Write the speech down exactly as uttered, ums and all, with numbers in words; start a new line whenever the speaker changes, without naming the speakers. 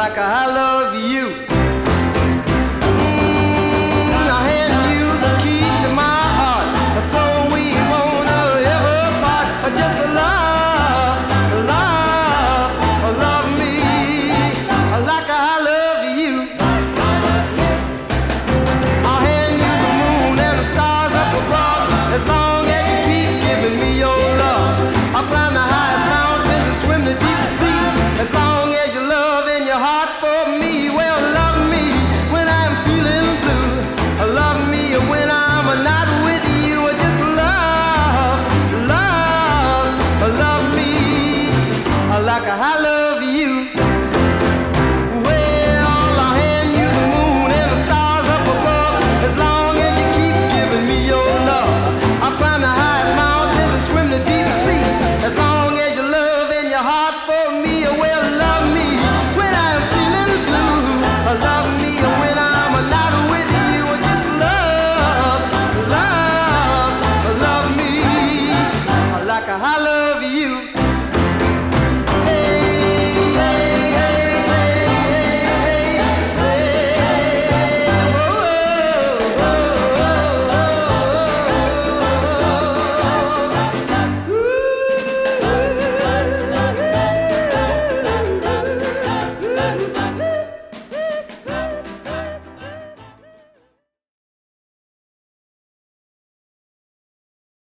like I love you. Mm, I hand you the key to my heart, so we won't ever part. Just love, love, love me like I love you. I'll hand you the moon and the stars up above, as long as you keep giving me your love. I'll climb the highest mountains and swim the deepest seas, as long as your love and your heart for me. Well, love me when I'm feeling blue, love me when I'm not with you. Just love, love, love me like I love you.